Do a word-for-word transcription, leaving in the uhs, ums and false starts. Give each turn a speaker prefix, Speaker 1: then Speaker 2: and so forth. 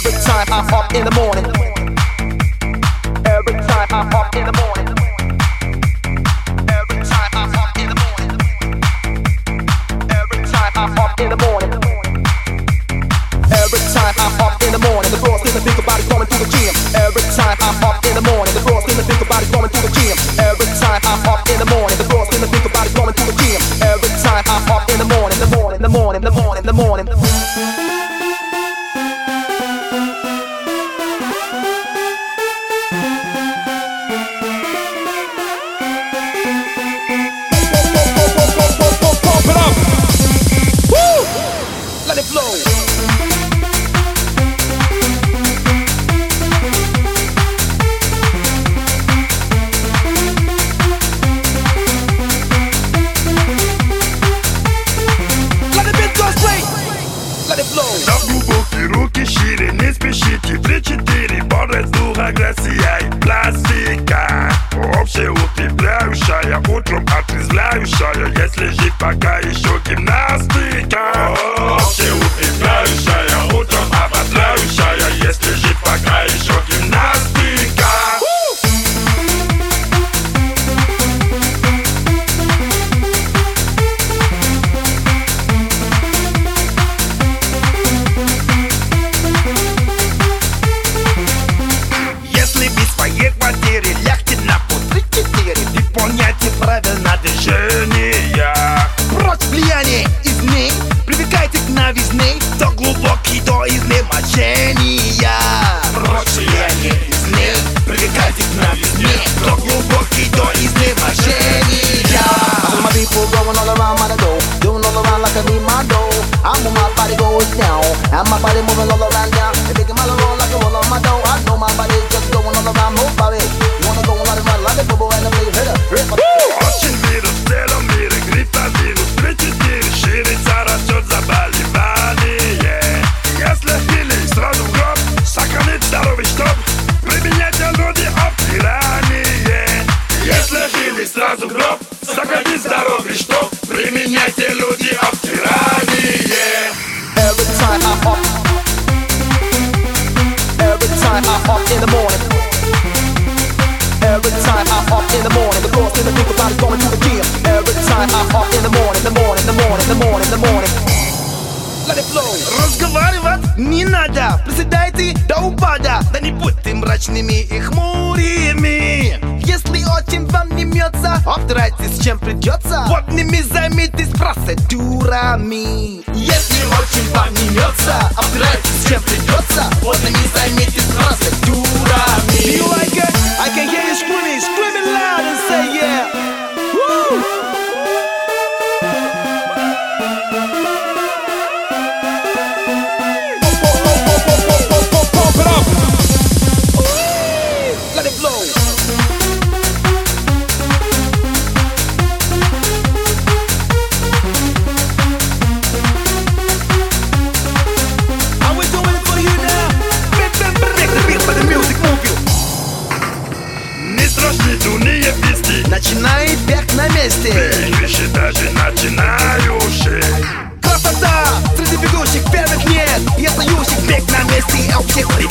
Speaker 1: Every time I'm up in the morning. Every time I'm up in the morning. Every time I'm up in the morning. Every time I'm up in the morning. Every time I'm up in the morning, the girls still think about it going to the gym. Every time I'm up in the morning, the girls still think about it going to the gym. Every time I'm up in the morning, the girls still think about it going to the gym. Every time I'm up in the morning, the morning, the morning, the morning, the morning. Pump it up! Woo! Let it flow.
Speaker 2: На глубокие руки шире, не спешите. Три-четыре, борец духа, агрессия и пластика. Общеукрепляющая, утром отрезвляющая. Если жив, пока еще гимнастика. Общеукрепляющая, утром ободряющая. Если жив, пока еще гимнастика.
Speaker 3: Лягте на пол три-четыре, выполняйте правильно движения. Прочь влияние извне, привыкайте к новизне. То глубокий до изнеможения. Прочь влияние извне, привыкайте к новизне. То глубокий до изнеможения.
Speaker 1: My people going all around my door, doing all around like I need my dough. I'm on my body goes down, and my body moving all around down. They making my roll like a roll on my dough. I know my body just going all around, move body. You wanna go all around like a bubble and a blade hitter.
Speaker 2: Очень вирус, в целом мире гриппа-вирус. Три-четыре, ширится, растет заболевание. Если хили, сразу в гроб, сохранить здоровый чтоб. Применяйте люди обтирание. Если хили, сразу в гроб, сохранить здоровый чтоб. Применяйте люди обтирание.
Speaker 1: Every time I'm up, every time I'm up in the morning. Every time I'm up in the morning, the girls still think about it going to the gym. Every time I'm up in the morning, the morning, the morning, the morning, the morning. Let it flow.
Speaker 3: Разговаривать не надо, приседайте до упада. Да не будьте мрачными и хмурыми. Если очень вам не мется, обтирайтесь чем придется. Водными займитесь процедурами. Если очень вам не мется, обтирайтесь чем придется. Водными займитесь процедурами. Do you like it? I can hear you screaming, screaming loud and say yeah. Woo!
Speaker 1: Pump it up! Let it flow!
Speaker 3: How we doing it for you now? Make the beat, but the music move you.
Speaker 2: Не страшны дурные песни.
Speaker 3: Начинает бег на месте.
Speaker 2: Вещи даже начинающие.
Speaker 3: Красота! Среди бегущих первых нет. И остающих бег на месте. А у всех